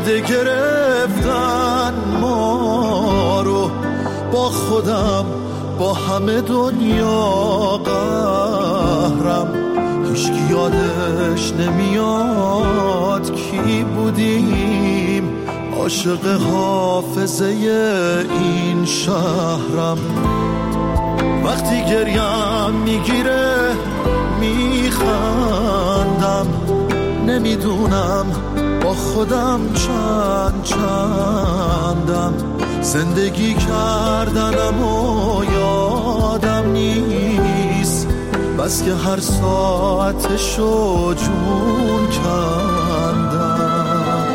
خنده گرفتن ما رو، با خودم با همه دنیا قهرم. هیچکی یادش نمیاد کی بودیم، عاشق حافظه این شهرم. وقتی گریم میگیره میخندم، نمیدونم با خودم چندم. زندگی کردنم و یادم نیست، بس که هر ساعتشو جون کندم.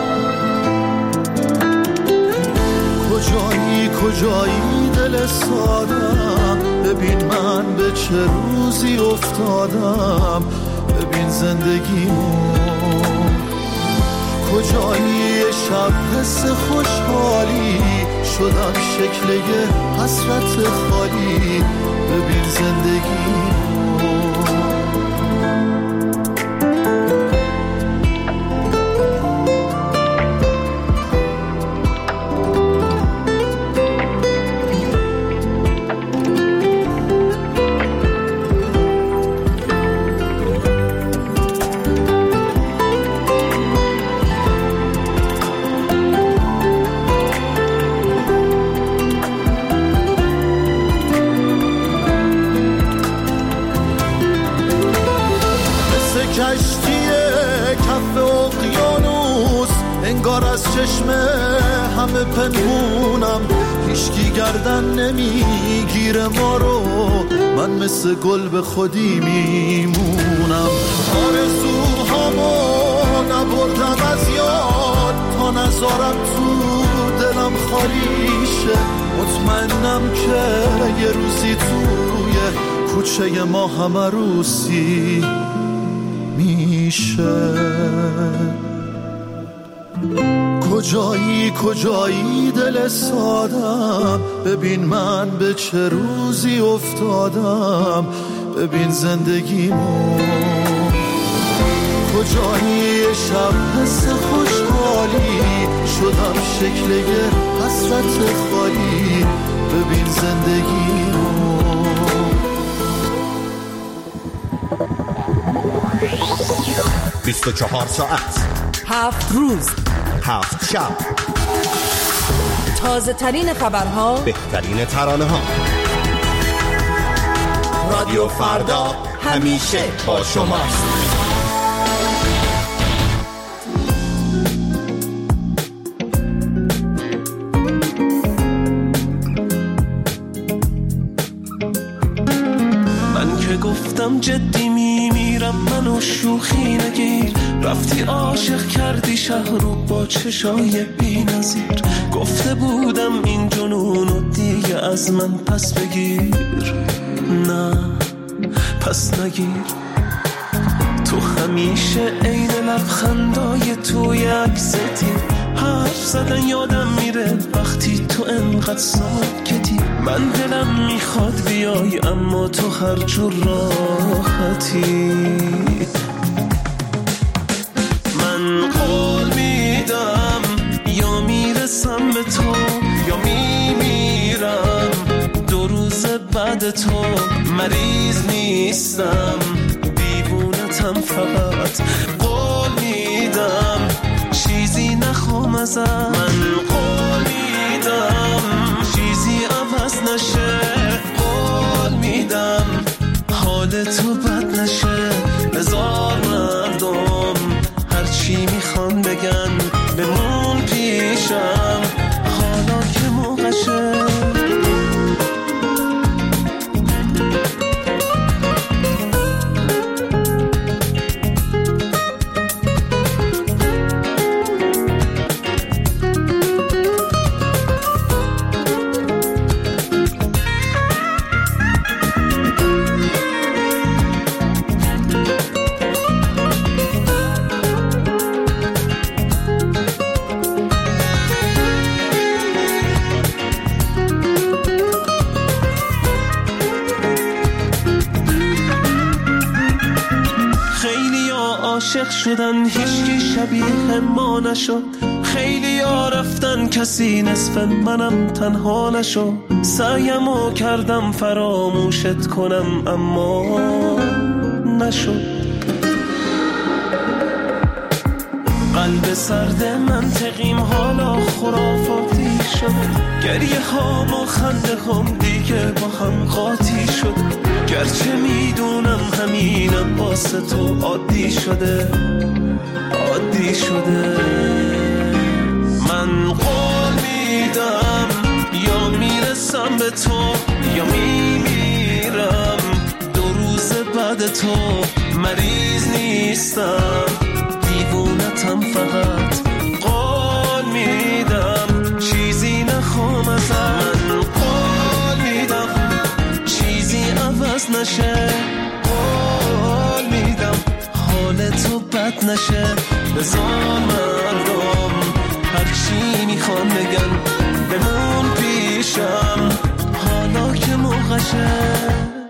کجایی دل سادم، ببین من به چه روزی افتادم، ببین زندگیمو. کجایی شب حس خوشحالی، شدم شکل یه حسرت خالی، ببین زندگیمو. انگار از چشم همه پنهونم، هیچکی گردن نمیگیره ما رو، من مثل گل به خودی میمونم. آرزوهامو نبردم از یاد، تا نذارم تو دلم خالی شه. مطمئنم که یه روزی توی کوچه ما همه روسی میشه. کجایی دل سادم، ببین من به چه روزی افتادم، ببین زندگیمو. کجایی شب حس خوشحالی، شدم شکل یه حسرت خالی، ببین زندگیمو. 24 ساعت، 7 روز، 7 شب، تازه ترین خبرها، بهترین ترانه ها. رادیو فردا همیشه با شماست. من که گفتم جدی میمیرم، منو شوخی نگیر. رفتی عاشق کردی شهر رو با چشای بی نظیر. گفته بودم این جنونو دیگه از من پس بگیر، نه پس نگیر. تو همیشه عین لبخندای توی عکستی، حرف زدن یادم میره وقتی تو انقدر ساکتی. من دلم میخواد بیای اما تو هر جور راحتی. من قول میدم یا میرسم به تو یا میمیرم. 2 روز بعد تو مریض نیستم، دیوونتم فقط. قول میدم چیزی نخوام ازت. من قول میدم چیزی عوض نشه. قول میدم حال تو بد نشه. هزار مردم هرچی میخوان بگن، بمون پیشم حالا که موقعشه. عاشق شدن هیچکی شبیه ما نشد، خیلی ها رفتن کسی نصف منم تنها نشد، سعیمو کردم فراموشت کنم اما نشد. قلب سرد منطقیم حالا خرافاتی شد، گریه هام و خنده هم دیگه با هم قاطی شد، گرچه میدونم همینم واسه تو عادی شده عادی شده. من قول میدم یا میرسم به تو یا میمیرم، 2 روز بعد تو مریض نیستم، دیوونتم فقط قول میدم چیزی نخوام ازت، من قول میدم چیزی عوض نشه، قول میدم حال تو بد نشه، بذار مردم هرچی میخوام بگن بمون پیشم حالا که موقعشه.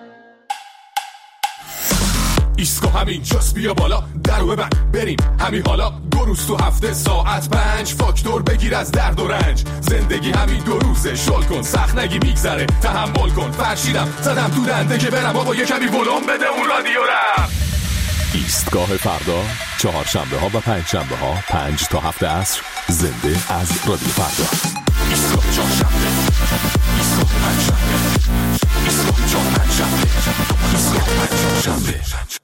ایسکو همین جاست بیا بالا درو ببند بریم همین حالا، 2 روز تو هفته ساعت 5 فاکتور بگیر از درد و رنج، زندگی همین 2 روزه شل کن سخت نگی میگذره تحمل کن، فرشیدم زدم تو دنده که برم بابا یه کمی ولوم بده اون رادیو رم. ایستگاه فردا 4 شنبه ها و 5 شنبه ها 5 تا 7 عصر زنده از رادیو فردا. ایستگاه 4 شنبه، ایستگاه 5 شنبه، ایستگاه 4 5 شنبه، ایستگاه 5 شنبه.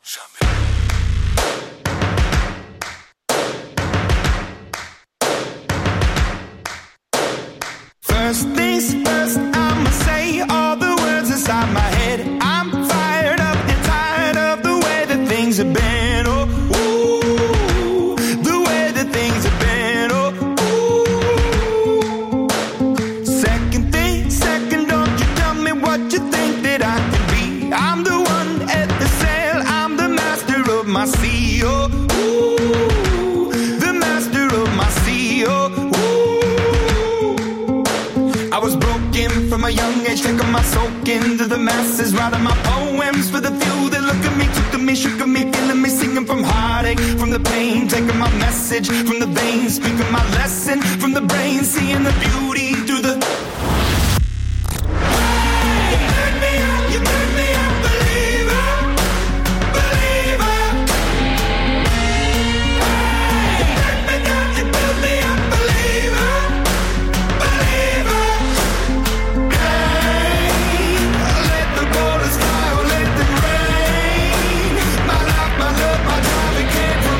First things first, I'ma say all the words inside my head. I'm fired up and tired of the way that things have been. Oh, ooh, the way that things have been. Oh, ooh. Second thing, second, don't you tell me what you think that I can be. I'm the one at the sail, I'm the master of my sea. Oh, ooh, the master of my sea. Oh, I was broken from a young age, taking my soak into the masses, writing my poems for the few that look at me, took to me, shook at me, feeling me, singing from heartache, from the pain, taking my message from the veins, speaking my lesson from the brain, seeing the beauty through the... You turn me up, believer, believer. You turn me down, you build me up, believer, believer. Let the borders fly or let them rain. My life, my love, my drive, it came from...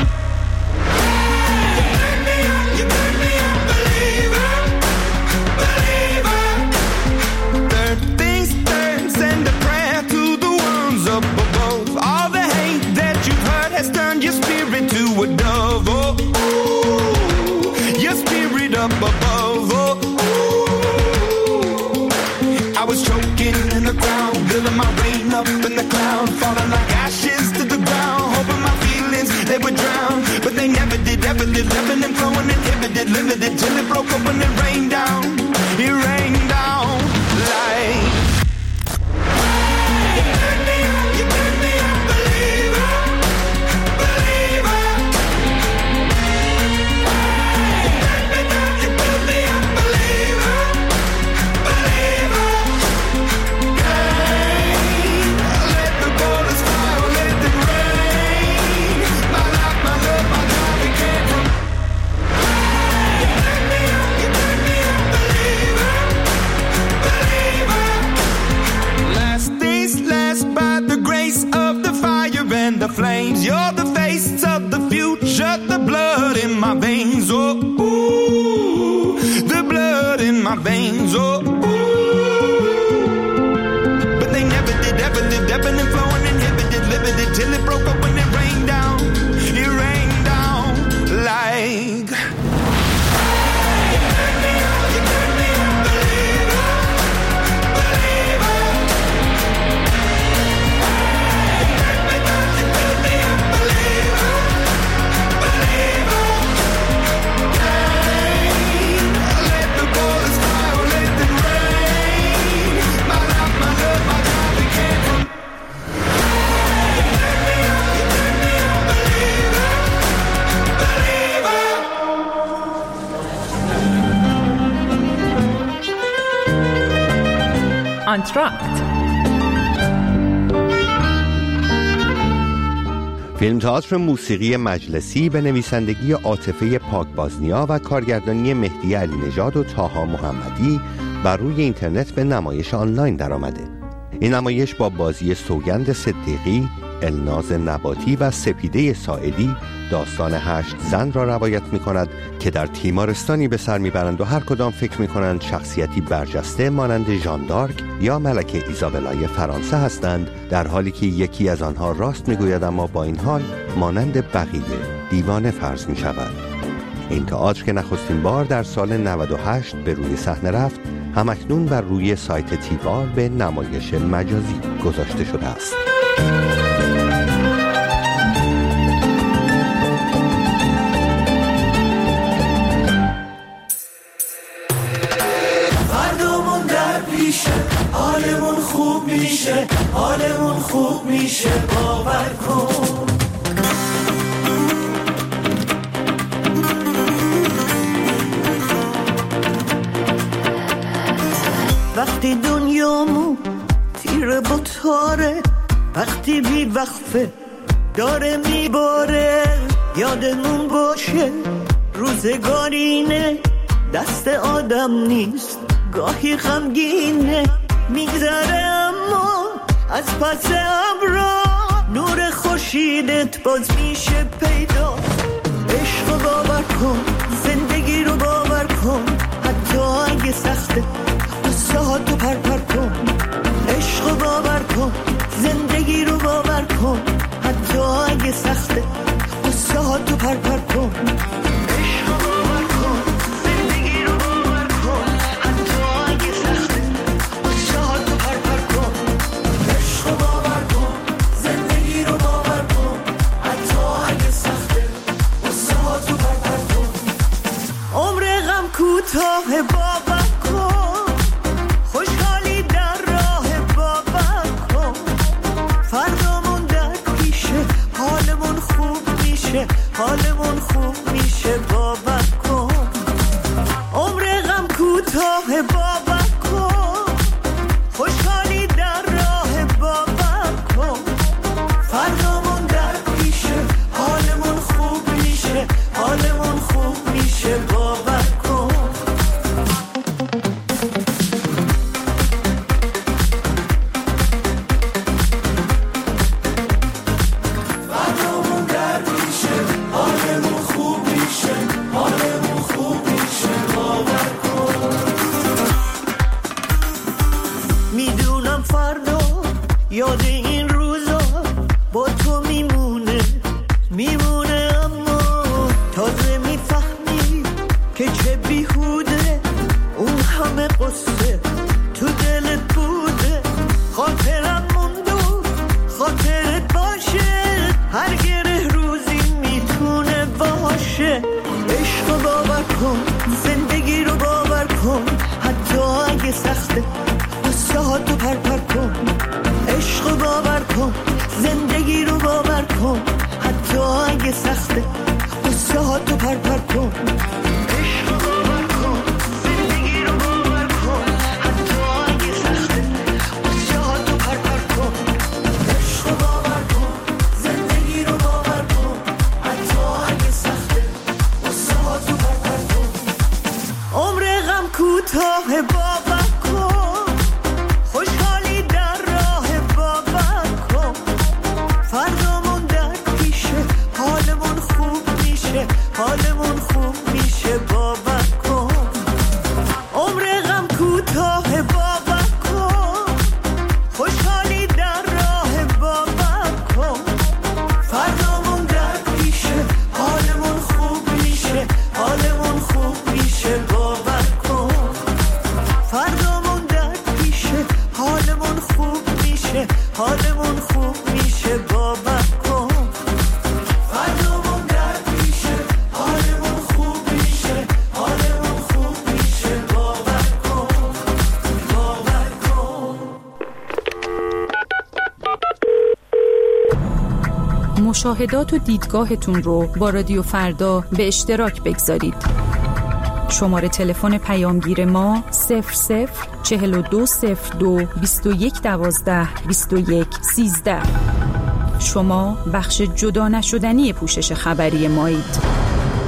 You turn me up, believer, believer. Third things third, send a prayer to the ones up above. All the hate that you've heard has turned your spirit to a dove. Oh, ooh, your spirit up above. Oh, ooh. I was choking in the ground, building my rain up in the cloud, falling like ashes to the ground, hoping my feelings they would drown, but they never did, ever did, living and flowing, inhibited, limited, till it broke up when it rained down. It rained down like... You turn me up, believer, believer. You turn me down, you build me up, believer, believer. Let the borders fly or let them rain. My life, my love, my drive, it came from... You turn me up, believer, believer. Last things last, by the grace of the fire and the flames. You're the face of the future, the blood in my veins. Oh, ooh, the blood in my veins. Oh, ooh. But they never did, ever lived, ebbing and flowing, inhibited, limited, till it broke up when it rained down. It rained down like... You turn me up, believer, believer. You turn me down, you build me up, believer, believer. Let the borders fly or let them rain. My life, my love, my drive, it came from... You turn me up, آنتراکت. فیلم تئاتر موسیقی مجلسی به نویسندگی عاطفه پاکبازنیا و کارگردانی مهدی علی نژاد و طاها محمدی بر روی اینترنت به نمایش آنلاین درآمده. این نمایش با بازی سوگند صدیقی، الناز نباتی و سپیده ساعدی داستان 8 زن را روایت می کند که در تیمارستانی به سر می برند و هر کدام فکر می کنند شخصیتی برجسته مانند ژان دارک یا ملکه ایزابلای فرانسه هستند، در حالی که یکی از آنها راست می گوید اما با این حال مانند بقیه دیوانه فرض می شود. این تئاتر که نخستین بار در سال 98 به روی صحنه رفت، همکنون بر روی سایت تیوال به نمایش مجازی گذاشته شده است. فردامون در پیشه، حالمون خوب میشه، حالمون خوب میشه، باور کن. وقتی دنیامون تیره با تاره، وقتی بی وقفه داره میباره، یادمون باشه روزگارینه، دست آدم نیست گاهی غمگینه، میگذره اما از پس ابرا نور خورشیدت باز میشه پیدا. عشق باور کن، زندگی رو باور کن، حتی اگه سخته قصه ها تو پر کن. عشق باور کن، زندگی رو باور کن، حتی اگه سخته قصه ها تو پر کن. عشق باور کن، زندگی رو باور کن، حتی اگه سخته قصه ها تو پر کن. عشق باور کن، زندگی رو باور کن، حتی اگه سخته قصه ها تو پر کن. عمر غم کوتاه باور کن، خوشحالی در راه باور کن. فردامون در پیشه، حالمون خوب میشه، حالمون خوب میشه، باور کن. عمر غم کوتاه باور کن، خوشحالی در راه باور کن. فردامون در پیشه، حالمون خوب میشه، حالمون خوب میشه، باور کن. فردامون در پیشه، حالمون خوب میشه، حالمون خوب میشه، باور کن. میدونم فردا یاد این روزا با تو میمونه، میمونه، اما تازه میفهمی که چه بیهوده اون همه قصه تو دلت بوده. خاطرم موندو خاطرت باشه، هر گره روزی میتونه باشه. عشق باور کن، زندگی رو باور کن، حتی اگه سخته قصه ها تو پر کن. عشق باور کن، زندگی رو باور کن، حتی اگه سخته قصه ها تو پر کن. عشق باور کن، زندگی رو باور کن، حتی اگه سخته قصه ها تو پر کن. عشق باور کن، زندگی رو باور کن، حتی اگه سخته قصه ها تو پر کن. عمر غم کوتاه باور کن، خوشحالی در راه باور کن. فردامون در پیشه، حالمون خوب میشه، حالمون خوب میشه، باور کن. عمر غم کوتاه باور کن، خوشحالی در راه باور کن. فردامون در پیشه، حالمون خوب میشه، حالمون خوب میشه، باور کن. فردامون در پیشه، حالمون خوب میشه، حالمون خوب میشه، باور کن. فردامون در پیشه، حالمون خوب میشه، حالمون خوب میشه، باور کن، باور کن. مشاهدات و دیدگاهتون رو با رادیو فردا به اشتراک بگذارید. شماره تلفن پیامگیر ما 00420221122113. شما بخش جدا نشدنی پوشش خبری مایید.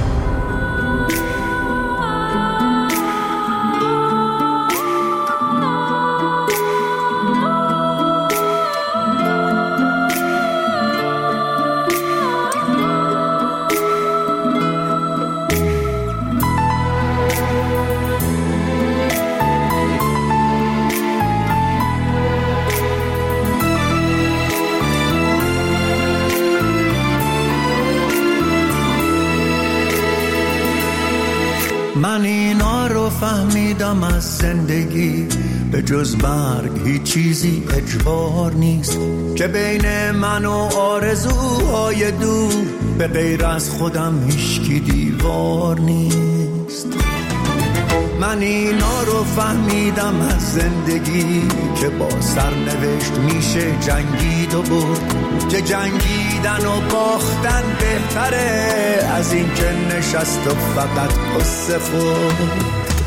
من اینا رو فهمیدم از زندگی، به جز مرگ هیچ چیزی اجبار نیست، که بین من و آرزوهای دور به غیر از خودم هیچکی دیوار نیست. من اینا رو فهمیدم از زندگی، که با سرنوشت میشه جنگید و برد، که جنگیدن و باختن بهتره از این که نشست و فقط قصه خورد.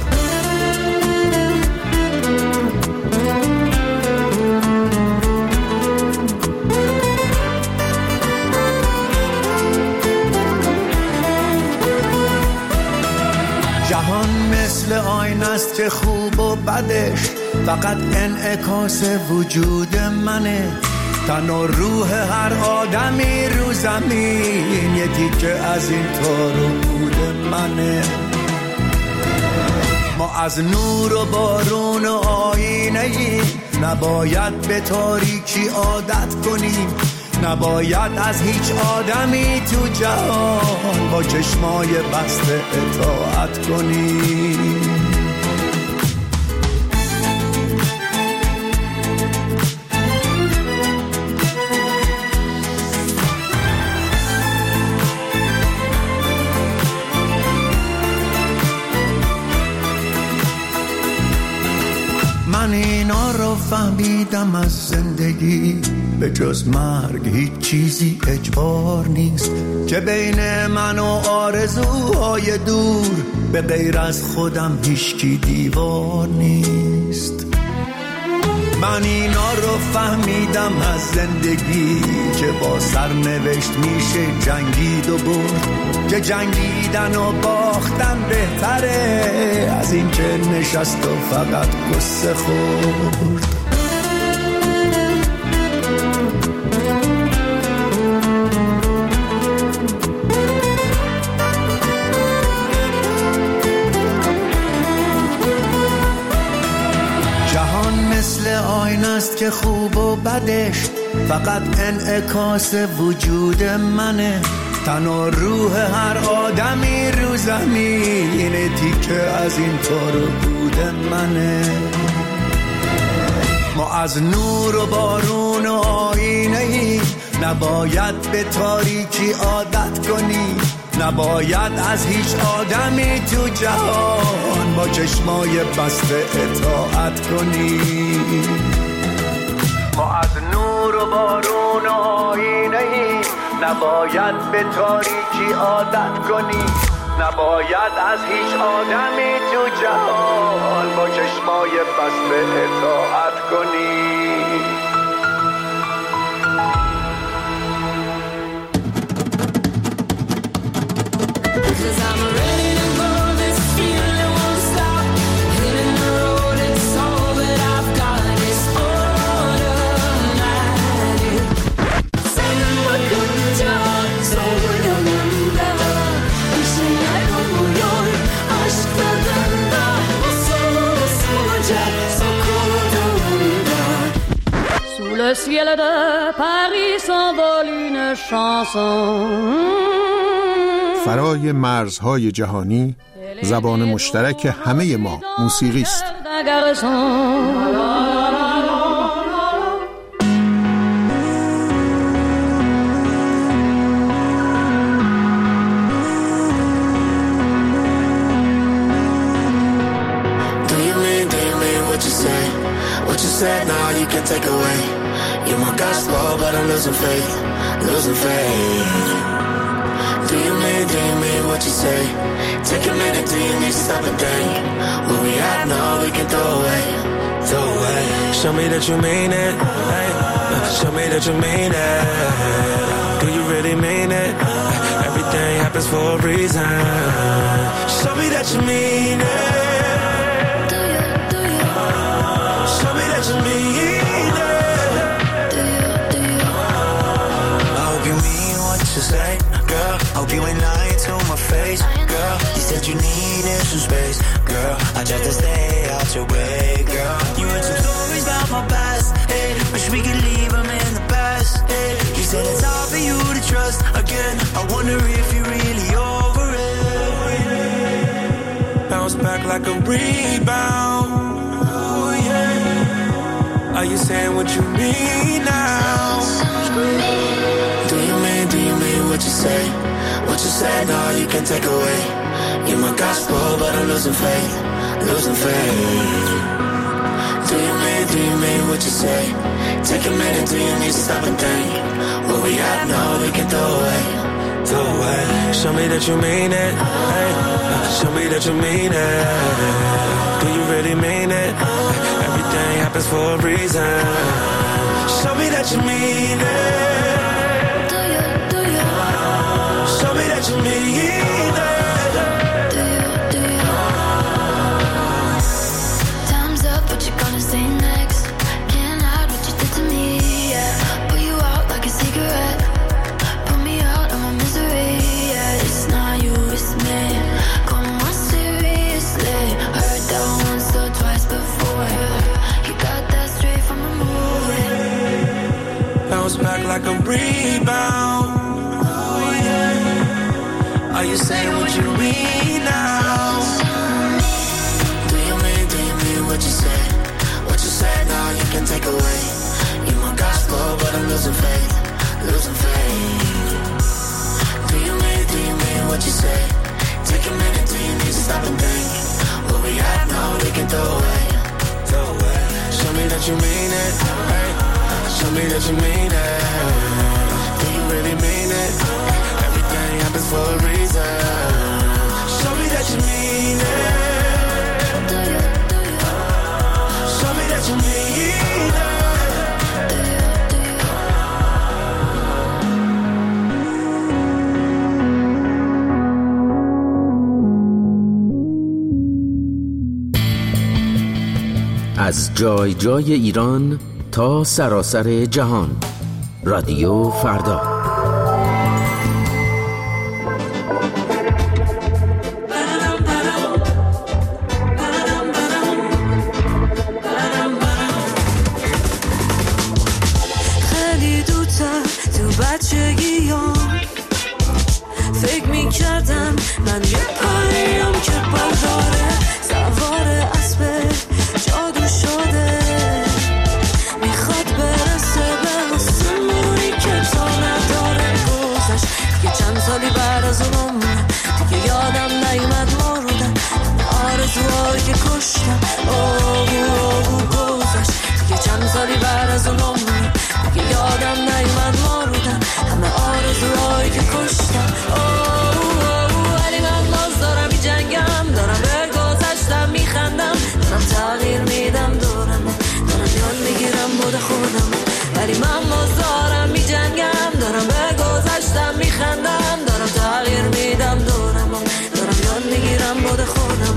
جهان مثل آینه است که خوب و بدش فقط انعکاس وجود منه، تن و روح هر آدمی رو زمین یکی که از این تار و پود منه. ما از نور و بارون و آینه‌ای، نباید به تاریکی عادت کنیم، نباید از هیچ آدمی تو جهان با چشمای بسته اطاعت کنیم. من اینا رو فهمیدم از زندگی، به جز مرگ هیچ چیزی اجبار نیست، که بین من و آرزوهای دور به غیر از خودم هیچکی دیوار نیست. من اینا رو فهمیدم از زندگی، که با سرنوشت میشه جنگید و برد، که جنگیدن و باختن بهتره از این که نشست و فقط قصه خورد. آینه است که خوب و بدش فقط انعکاس وجود منه، تن و روح هر آدمی رو زمین تیکه از این تار و پود منه. ما از نور و بارون و آینه‌ای، نباید به تاریکی عادت کنیم، نباید از هیچ آدمی تو جهان با چشمای بسته اطاعت کنیم. ما از نور و بارون و آینه‌ای، نباید به تاریکی عادت کنیم، نباید از هیچ آدمی تو جهان با چشمای بسته اطاعت کنیم. Le ciel de Paris s'envole une chanson. فرای مرزهای جهانی، زبان مشترک همه ما موسیقی است. What you said now you can take away. You're my gospel but I'm losing faith, losing faith. Do you mean what you say? Take a minute, do you need to stop stop and think. Where we at now, we can throw away. Show me that you mean it. Hey, show me that you mean it. Do you really mean it? Everything happens for a reason. Show me that you mean it. Do you? Show me that you mean it. Do you? I hope you mean what you say, girl. Hope you ain't lying to my face, girl. You said you needed some space, girl. I tried to stay out your way, girl. You heard some stories about my past, hey. Wish we could leave them in the past, hey. You said it's hard for you to trust again. I wonder if you're really over it. Bounce back like a rebound. Oh yeah. Are you saying what you mean now? Do you mean what you say? What you said, no, you can take away. You're my gospel, but I'm losing faith. Do you mean what you say? Take a minute, do you need to stop and think? Where we at now, we can throw away. Show me that you mean it. Hey, show me that you mean it. Do you really mean it? Everything happens for a reason. Show me that you mean it. Do you? Show me that you mean it. Do you? Time's up, what you gonna say next? Can't hide what you did to me, yeah. Put you out like a cigarette. Put me out of my misery, yeah. It's not you, it's me. Come on, seriously. Heard that once or twice before. You got that straight from a movie. Bounce back like a rebound. Oh yeah. Are you saying what you mean now? Do you mean what you said? What you said now you can take away. You're my gospel, but I'm losing faith. Do you mean what you say? Take a minute, do you need to stop and think? Where we at now, we can throw away. Show me that you mean it. Hey, show me that you mean it. Do you really mean it? Everything happens for a reason. Show me that you mean it. Do you? Show me that you mean it. از جای جای ایران تا سراسر جهان. رادیو فردا. خیلی دوتر تو بچگیام فکر میکردم من یه پریم که برداره سوار اسب جادو شده میخواد برسه به آسمونی که تا نداره گذشت دیگه چند سالی بعد از اون عمر دیگه یادم نیومد مردم آرزوهایی که کشتم گذشت دیگه چند سالی بعد از اون عمر دیگه یادم نیومد مردم همه آرزوهایی که کشتم ولی من باز دارم می جنگم دارم به گذشتم میخندم دارم تغییر میدم دارم یاد میگیرم بود خودم ولی من باز دارم می جنگم دارم به گذشتم میخندم دارم تغییر میدم دارم یاد میگیرم بود خودم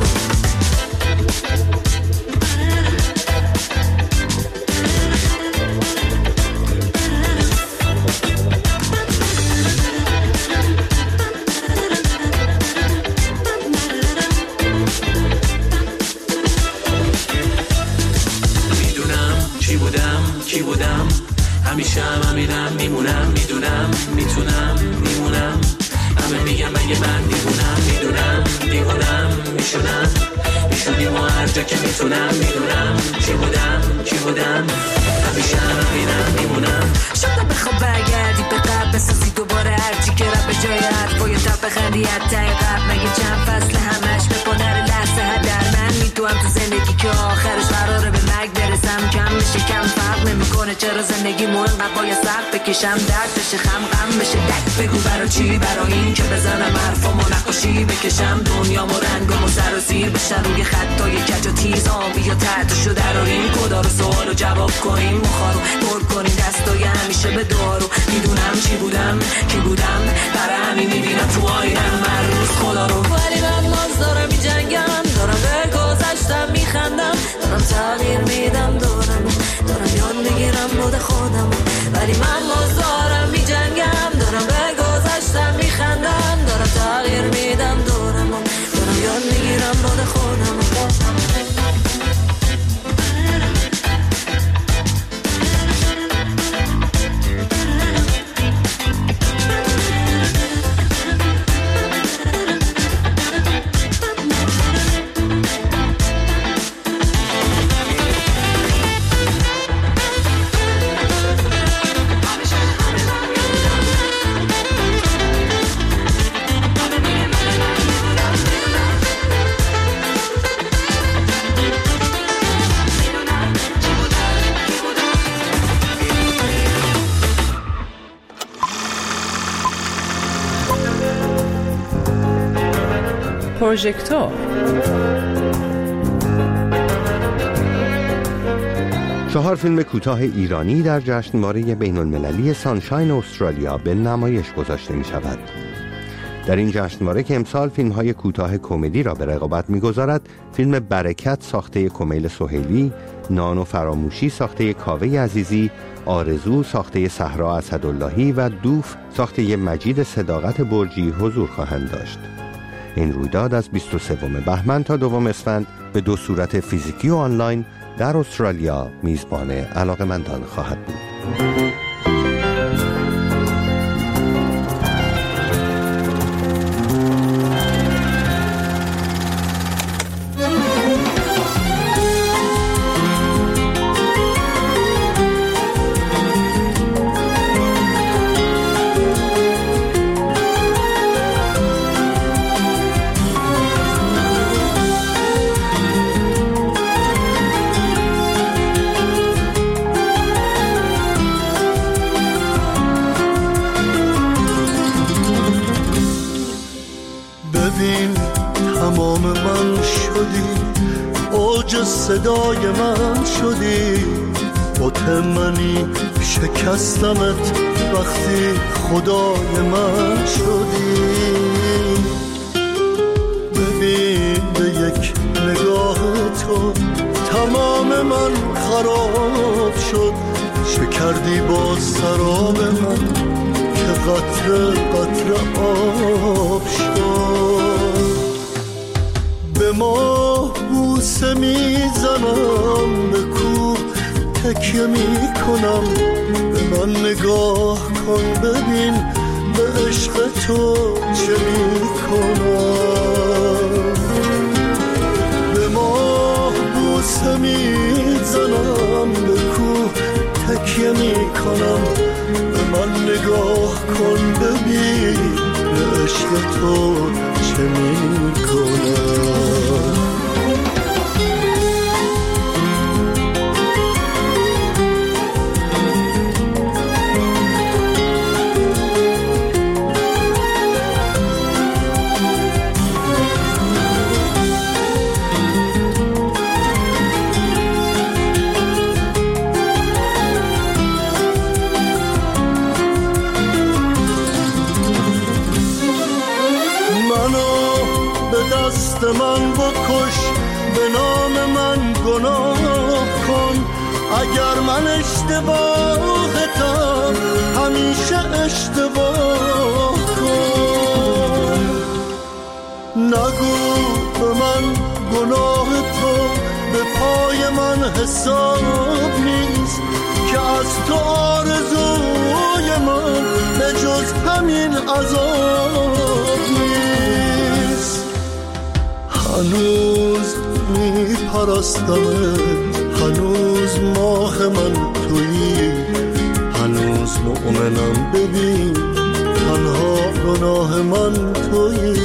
کی بودم همیشه همینم میمونم میدونم میتونم میمونم همه میگم مگه من میدونم میشونم میشونیم و هر جا که میتونم میدونم کی بودم همیشه همینم میمونم شاید بخواب برگردی به قبل بسازی دوباره هرچی که رب به جای حرفای تب بخندی حتی قبل مگه چند فصل همش به پادر لحظه هدر من میدونم تو زندگی که آخرش قراره به مرگ برسم کم میشه کم فرق نمیشه میکنه چرا زندگیمو انقدر باید سخت بکشم درد بشه خم غم بشه دک بگو برا چی برا این که بزنم حرفامو نقاشی بکشم دنیامو رنگامو سر و زیر بشن روی خطای کج و تیز آبی یا تحتشو دراریم کدا رو سوالو جواب کنیم مخارو پر کنیم دستای همیشه به دارو میدونم چی بودم کی بودم برای همین میبینم تو آینم هر روز خدا رو ولی من باز دارم میجنگم دارم به گذشتم میخندم دارم تغییر میدم دارم یاد میگیرم بود خودم ولی من باز دارم میجنگم دارم به گذشتم میخندم دارم تغییر میدم دارم یاد میگیرم بود خودم پروژکتور چهار فیلم کوتاه ایرانی در جشنواره بین‌المللی سانشاین استرالیا به نمایش گذاشته می شود. در این جشنواره که امسال فیلم‌های کوتاه کمدی را به رقابت می‌گذارد، فیلم برکت ساخته کمیل سهیلی، نان و فراموشی ساخته کاوه عزیزی، آرزو ساخته صحرا اسداللهی و دوف ساخته مجید صداقت برجی حضور خواهند داشت. این رویداد از 23 بهمن تا 2 اسفند به دو صورت فیزیکی و آنلاین در استرالیا میزبان علاقه‌مندان خواهد بود. صدای من شدی مطمئنی شکستمت وقتی خدای من شدی ببین به یک نگاه تو تمام من خراب شد شکردی با سراب من که قطره قطره آب شد به ما بوسه میزنم به کوه تکیه میکنم به من نگاه کن ببین به عشق تو چه میکنم به ما بوسه میزنم به کوه تکیه میکنم به من نگاه کن ببین به عشق تو چه میکنم من بکش به نام من گناه کن اگر من اشتباهتم همیشه اشتباه کن نگو به من گناه تو به پای من حساب نیست که از تو آرزوی من به جز همین عذاب نیست هنوز میپرستمت هنوز ماه من تویی هنوز مؤمنم ببین تنها گناه من تویی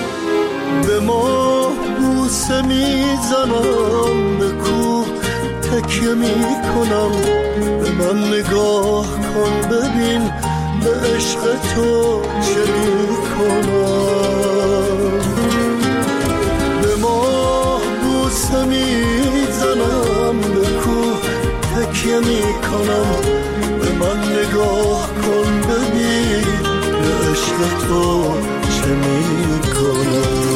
به ما بوسه میزنم به کوه تکیه میکنم به من نگاه کن ببین به عشق تو چه میکنم به ماه بوسه میزنم به کوه تکیه میکنم به من نگاه کن ببین به عشق تو چه میکنم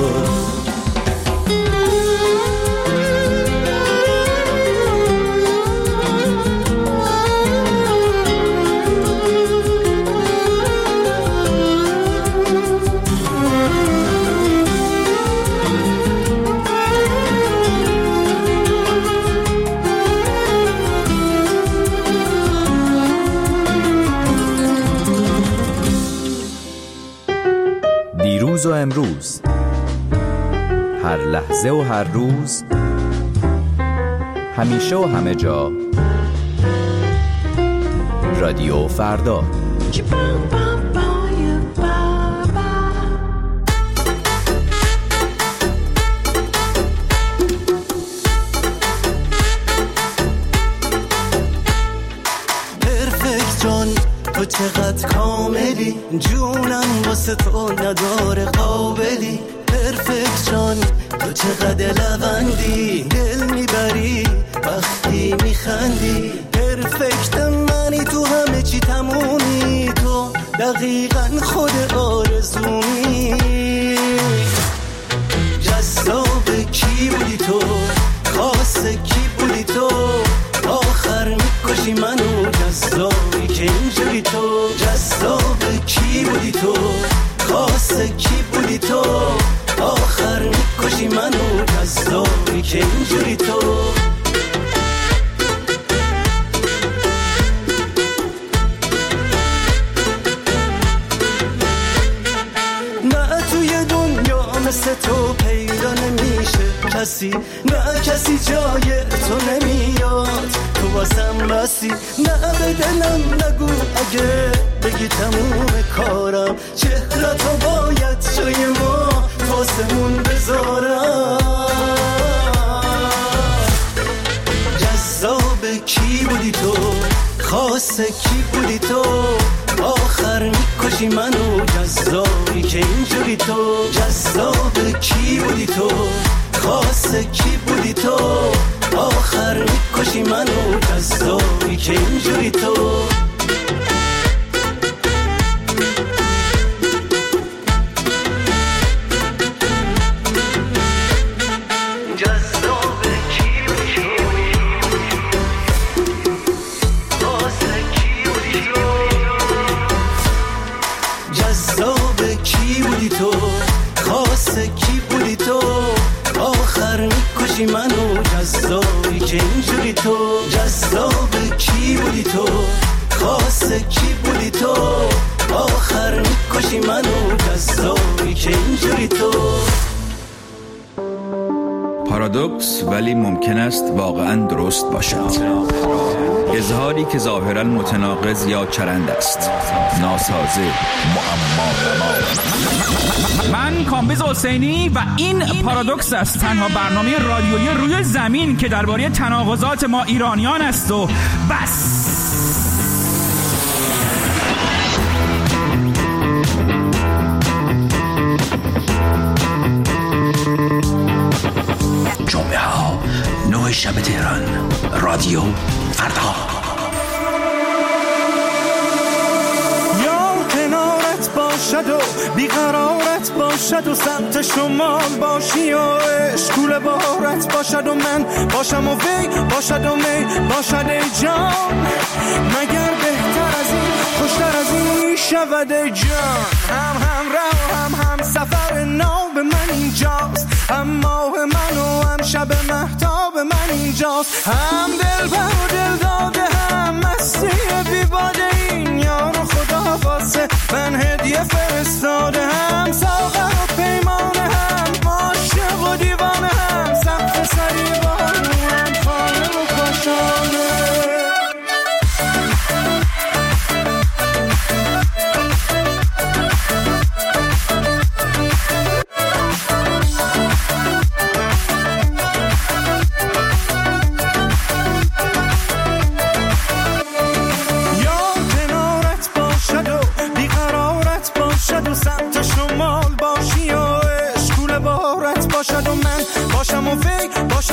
دیروز و امروز، هر لحظه و هر روز، همیشه و همه جا، رادیو فردا. پرفکت جان تو چقدر کاملی جونم واسه تو نداره قابلی پرفکت جان تو چقدر لبندی دل میبری وقتی میخندی پرفکت منی تو همه چی تمومی تو دقیقا خود آرزومی جذاب کی بودی تو خاص کی بودی تو آخر میکشی منو جذابی که اینجوری تو جذاب کی بودی تو خاص کی بودی تو آخر میکشی منو جذابی که اینجوری تو نه توی دنیا مثل تو پیدا نمیشه کسی نه کسی جای تو نمیاد تو واسم بسی نه به دلم نگو اگه بگی تموم کارم چهرتو باید جای ما واسمون بذارم جذاب کی بودی تو خاص کی بودی تو آخر میکشی منو جذابی که اینجوری تو جذاب کی بودی تو خاص کی بودی تو آخر میکشی منو جذابی که اینجوری تو منو جذابی که اینجوری تو جذاب کی بودی تو خاص کی بودی تو آخر میکشی منو جذابی که اینجوری تو پارادوکس ولی ممکن است واقعا درست باشد اظهاری که ظاهرا متناقض یا چرند است ناسازه معما. من کامبیز حسینی و این پارادوکس است تنها برنامه رادیویی روی زمین که درباره تناقضات ما ایرانیان است و بس. جمعه ها 9 شب تهران رادیو فردا. یا کنارت باشد و بیقرارت باشد و سمت شمال باشی و اشکول بارت باشد و من باشم و وی باشد و می باشد ای جان مگر بهتر از این خوشتر از این شود ای جان هم راه هم سفر نو به من اینجاست هم ماه من و هم شب مهتاب من اینجاست هم دل بر و دل داده هم مستی بی باده این یار خدا واسه من هدیه فرستاده هم ساغر و پیمانه هم عاشق و دیوانه هم سخت سری بارو هم خانه و کاشانه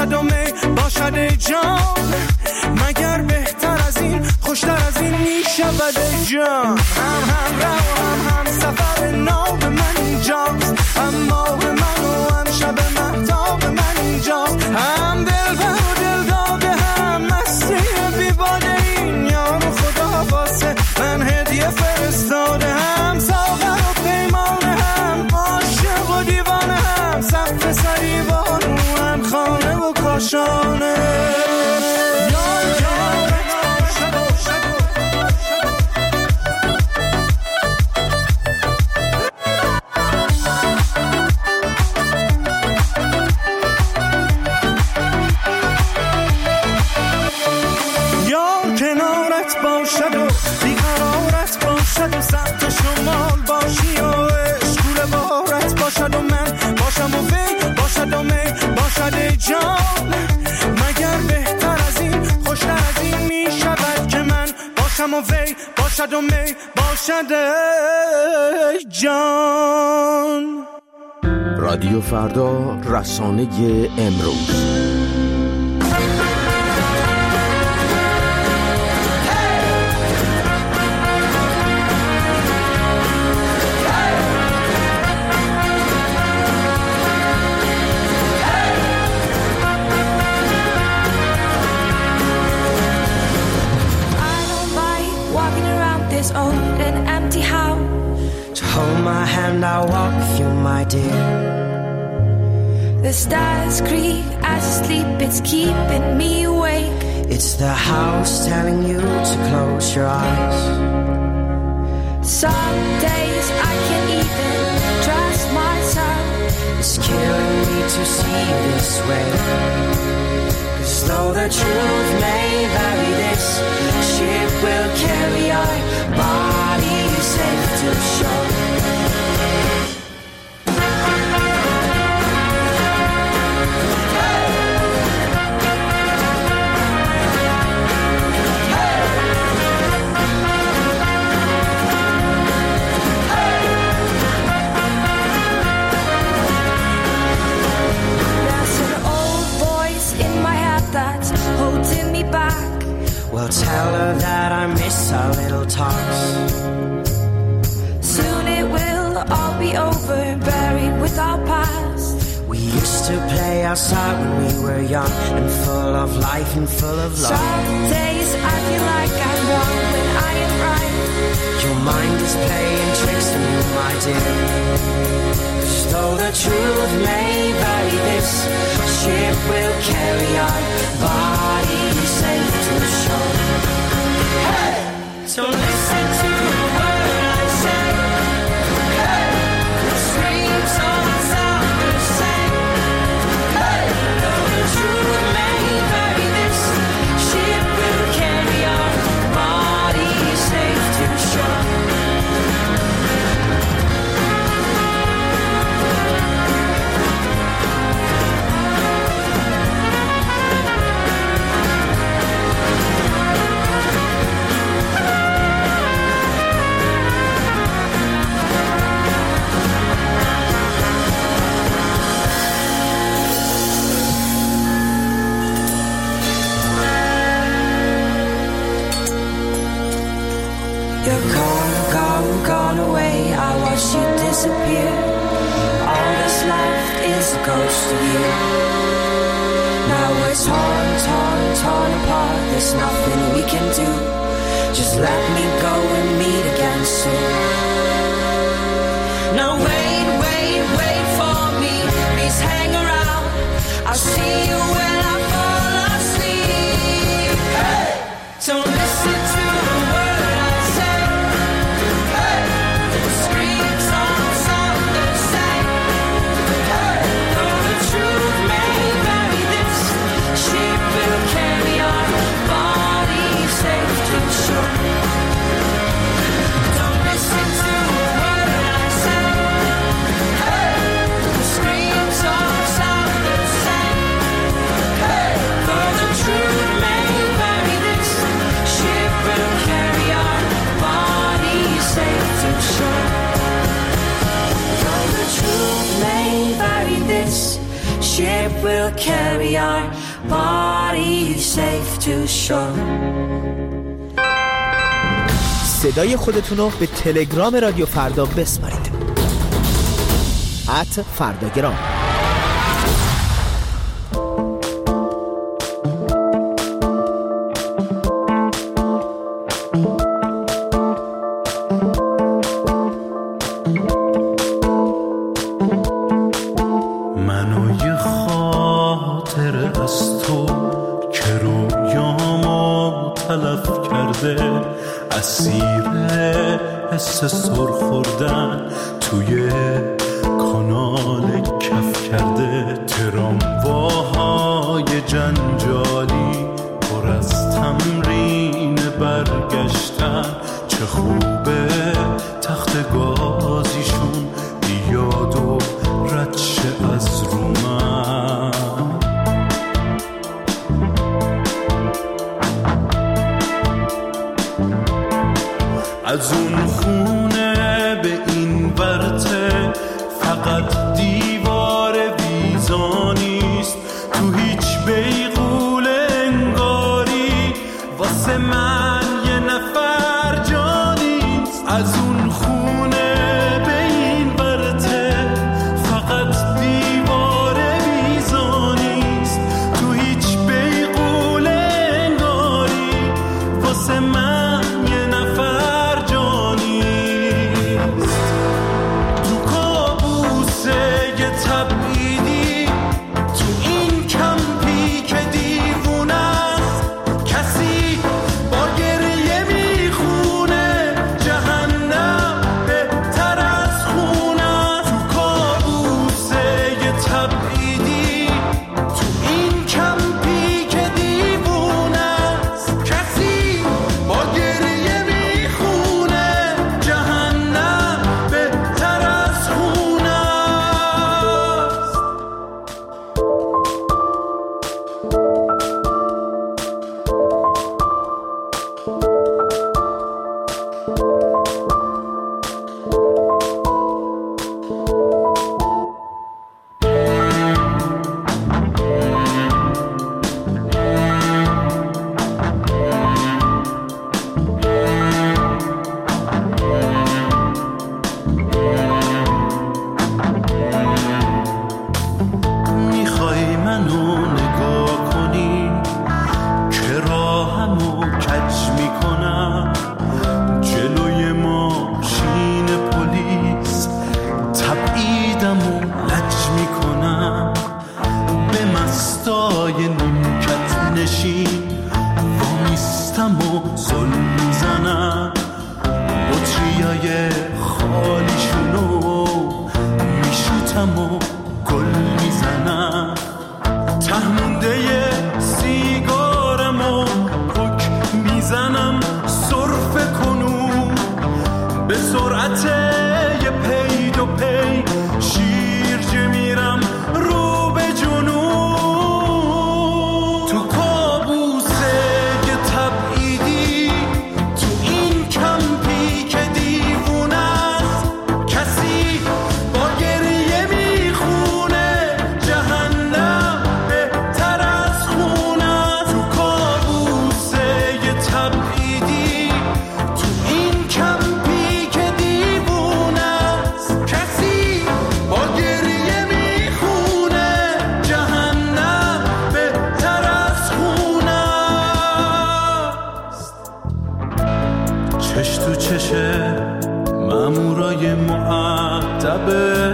باشد و می باشد ای جان، مگر بهتر از این خوشتر از این می شود ای جان. هم رو هم سفر ناب من اینجاست، اما به من و هم شب مهتاب من اینجاست، هم دلبر و دلداده هم مستی بیباده این یار خدا واسه من هدیه فرستاده، هم ساغر و پیمانه هم عاشق و دیوانه، هم صف سریبان و هم خانه و کاشانه. جان مگر بهتر از این خوشتر از این می شود که من باشم و وی باشد و می باشد جان. رادیو فردا، رسانه امروز. Old and empty house. So hold my hand, I'll walk with you, my dear. The stars creak as I sleep, it's keeping me awake. It's the house telling you to close your eyes. Some days I can't even trust myself. It's killing me to see you this way. 'Cause though the truth may vary, this ship will carry our bodies safe to shore. Well, tell her that I miss our little talks. Soon it will all be over, buried with our past. We used to play outside when we were young and full of life and full of love. Some days I feel like I'm wrong when I am right. Your mind is playing tricks on you, my dear. 'Cause though the truth may vary, this ship will carry our bodies safe to shore. Hey! So listen to the word I say. Hey! The streams all sound the same. Hey! Though the truth may vary, this ship will carry our bodies safe to shore. You're gone away. I watched you disappear. All that's left is a ghost of you. Now we're torn apart. There's nothing we can do. Just let me go and meet again soon. Now wait for me. Please hang around. I'll see you when I fall asleep. Hey! Don't listen to the word I say. Hey! The screams all sound the same. Hey! Though the truth may vary, this ship will carry our bodies safe to shore. Don't listen to the word I say. Hey! The screams all sound the same. Hey! Though the truth may vary, this ship will carry our bodies safe to shore. Though the truth may vary, this ship will carry our bodies safe to shore. صدای خودتون رو به تلگرام رادیو فردا بسپارید. @فرداگرام. منو یه خاطر از تو که رویامو تلف کرده، اسیر حس سر خوردن توی کانال کف کرده. ترامواهای جنجالی پر از تمرین برگشتن، چه خوبه تخت گازیشون بیاد و رد شه از رو من. از اون خونه به این ورته فقط دیوار ویزانیست، تو هیچ بیغول انگاری واسه من یه نفر جانیست. از اون خونه به این ورته فقط دیوار ویزانیست، تو هیچ بیغول انگاری واسه من یه نفر جانیست. تو کابوسه یه تبعیدی، تو این کمپی که دیوونه است، کسی با گریه میخونه جهنم بهتر از خونه. تو کابوسه یه تبعیدی، تو این کمپی که دیوونه است، کسی با گریه میخونه جهنم بهتر از خونه است. میخوای منو نگاه کنی که راهمو کج میکنم، جلوی ماشین پلیس تبعیدمو لج میکنم، به مستای نیمکت نشین وامیستم و زل میزنم، بطریای خالیشونو میشوتم و گل میزنم، تهمونده سیگارمو پک میزنم سرفه کنون، به سرعت یه پید و پی شیرجه میرم رو به جنون. تو کابوسه یه تبعیدی، تو این کمپی که دیوونه است، کسی با گریه میخونه جهنم بهتر از خونه. تو کابوسه یه تبعیدی، تو این کمپی که دیوونه است، کسی با گریه میخونه جهنم بهتر از خونه است. چش تو چشه مامورای مؤدب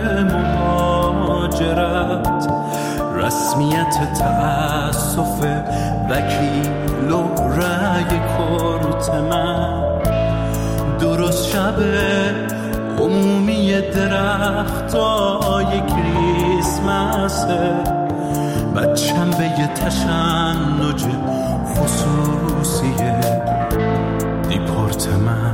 مهاجرت، رسمیت تأسف وکیل و رأی کورت من، درست شب عمومی درختای کریسمسه، بچم به یه تشنج خصوصی دیپورت من.